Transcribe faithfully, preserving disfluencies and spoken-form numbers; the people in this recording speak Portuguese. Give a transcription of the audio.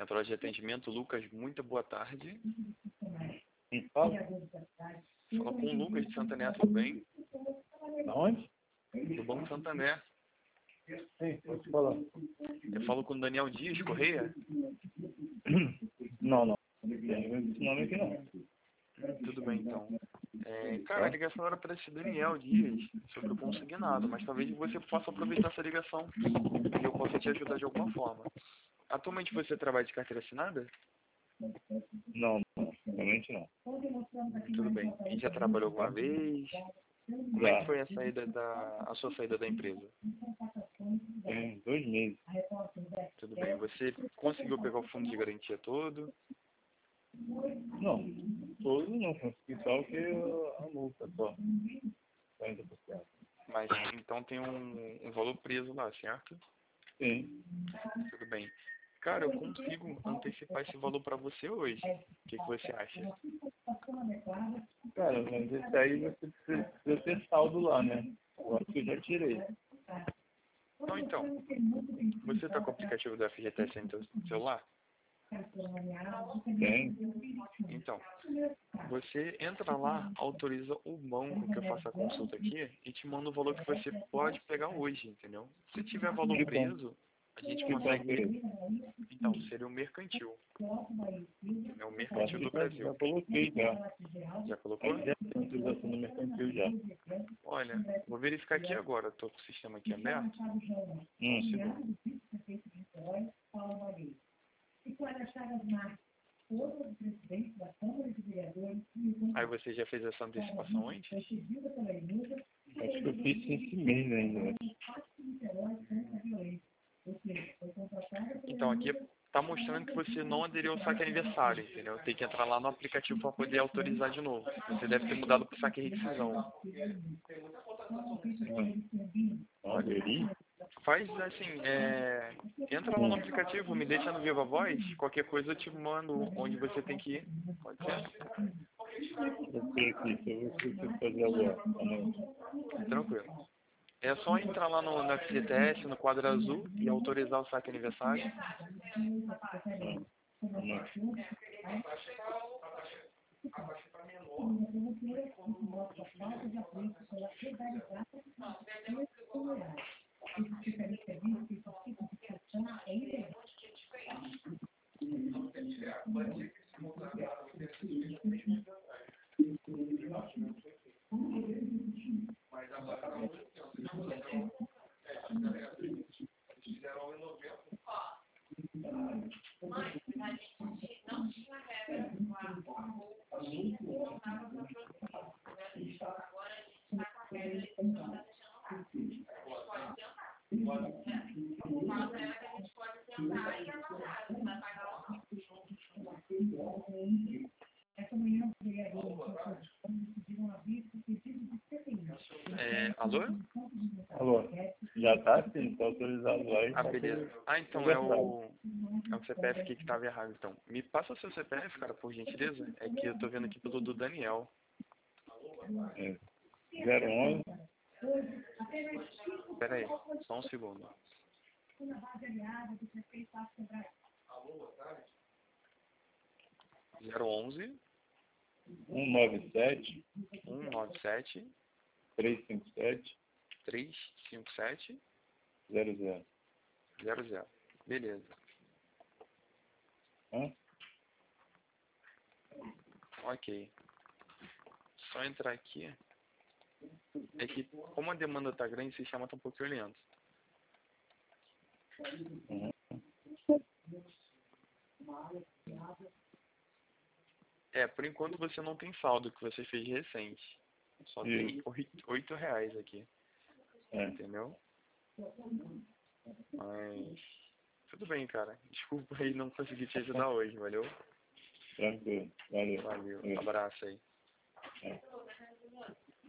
Central de Atendimento, Lucas, muito boa tarde. Quem fala? Fala com o Lucas de Santander, tudo bem? Da onde? Do Banco Santander. Sim, pode falar. Eu falo com o Daniel Dias Correia. Não, não. Esse nome aqui não. Tudo bem, então. É, cara, a ligação era para esse Daniel Dias sobre o consignado, mas talvez você possa aproveitar essa ligação e eu possa te ajudar de alguma forma. Atualmente você trabalha de carteira assinada? Não, não. Realmente não. Tudo bem. E já trabalhou alguma vez? Como é que foi a saída da a sua saída da empresa? Tem dois meses. Tudo bem. Você conseguiu pegar o fundo de garantia todo? Não, todo não consegui, só que a multa só. quarenta por cento. Mas então tem um, um valor preso lá, certo? Sim. Tudo bem. Cara, eu consigo antecipar esse valor para você hoje. O que, que você acha? Cara, mas esse aí você precisa, precisa ter saldo lá, né? Eu acho que eu já tirei. Não, então. Você está com o aplicativo do F G T S no seu celular? Tem. Então, você entra lá, autoriza o banco que eu faça a consulta aqui e te manda o valor que você pode pegar hoje, entendeu? Se tiver valor preso, a gente consegue... Então, seria o mercantil. É o mercantil do Brasil. Já coloquei, já. Já colocou? Já tem autorização no mercantil, já. Olha, vou verificar aqui agora. Estou com o sistema aqui aberto. Hum. Aí você já fez essa antecipação antes? Acho que eu fiz esse mês ainda. Então, aqui está mostrando que você não aderiu ao saque aniversário, entendeu? Tem que entrar lá no aplicativo para poder autorizar de novo. Você deve ter mudado para o saque rescisão. Aderi? Faz assim, é... entra lá no aplicativo, me deixa no Viva Voz, qualquer coisa eu te mando onde você tem que ir. Pode ser? Eu sei aqui, se eu vou fazer agora. Tranquilo. É só entrar lá no, no F G T S, no quadro azul, e autorizar o saque aniversário. É, alô? Alô? Já tá sim, tá autorizado lá e Ah, tá beleza. tudo Ah, então é o, é o C P F aqui que estava errado, então. Me passa o seu C P F, cara, por gentileza. É que eu tô vendo aqui pelo do Daniel. é, zero onze. Pera aí, só um segundo. zero onze, um nove sete, um nove sete, três cinco sete, três cinco sete, zero zero. zero zero. Beleza. Hã? Ok. Só entrar aqui. É que, como a demanda tá grande, o sistema tá um pouquinho lento. Uhum. É, por enquanto você não tem saldo que você fez recente. Só tem oito reais aqui. É. Entendeu? Mas... tudo bem, cara. Desculpa aí não conseguir te ajudar hoje, valeu? Tranquilo. Valeu. Valeu. Valeu. Abraço aí. É.